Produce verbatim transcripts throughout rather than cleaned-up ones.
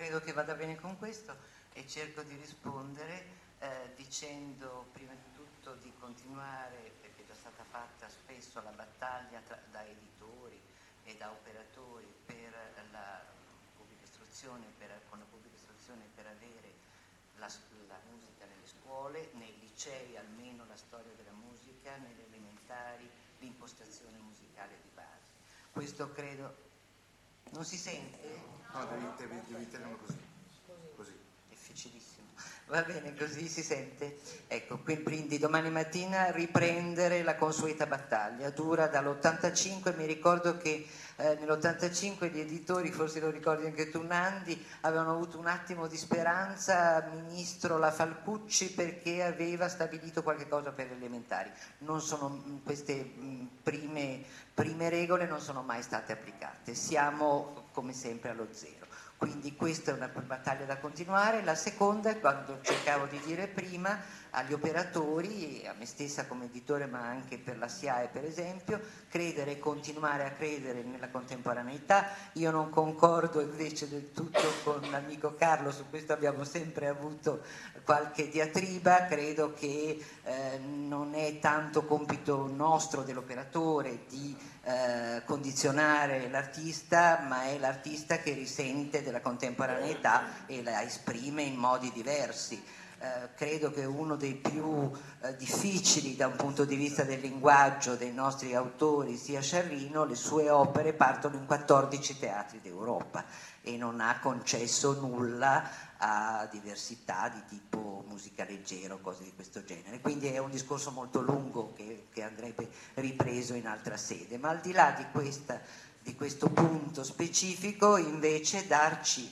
credo che vada bene con questo e cerco di rispondere eh, dicendo prima di tutto di continuare, perché è già stata fatta spesso la battaglia tra, da editori e da operatori per la pubblica istruzione, per, con la pubblica istruzione per avere la, la musica nelle scuole, nei licei almeno la storia della musica, nelle elementari l'impostazione musicale di base. Questo credo... Non si sente? No, devi, devi, devi tenerlo così. Così. Difficilissimo. Va bene, così si sente? Ecco, quindi domani mattina riprendere la consueta battaglia. Dura dall'ottantacinque, mi ricordo che eh, nell'ottantacinque gli editori, forse lo ricordi anche tu Nandi, avevano avuto un attimo di speranza, ministro La Falcucci, perché aveva stabilito qualche cosa per le elementari. Non sono, queste mh, prime, prime regole non sono mai state applicate. Siamo come sempre allo zero. Quindi questa è una battaglia da continuare. La seconda è quando cercavo di dire prima agli operatori e a me stessa come editore, ma anche per la S I A E per esempio, credere e continuare a credere nella contemporaneità. Io non concordo invece del tutto con l'amico Carlo, su questo abbiamo sempre avuto qualche diatriba. Credo che eh, non è tanto compito nostro dell'operatore di eh, condizionare l'artista, ma è l'artista che risente della contemporaneità e la esprime in modi diversi. Eh, credo che uno dei più eh, difficili da un punto di vista del linguaggio dei nostri autori sia Sciarrino. Le sue opere partono in quattordici teatri d'Europa e non ha concesso nulla a diversità di tipo musica leggero, cose di questo genere. Quindi è un discorso molto lungo che, che andrebbe ripreso in altra sede, ma al di là di, questa, di questo punto specifico invece darci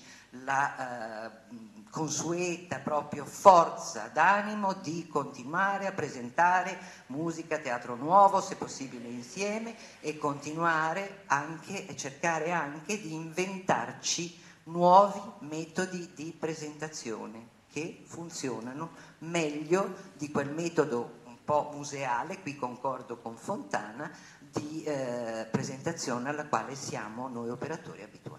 la eh, consueta proprio forza d'animo di continuare a presentare musica, teatro nuovo, se possibile insieme, e continuare anche e cercare anche di inventarci nuovi metodi di presentazione che funzionano meglio di quel metodo un po' museale, qui concordo con Fontana, di eh, presentazione alla quale siamo noi operatori abituati.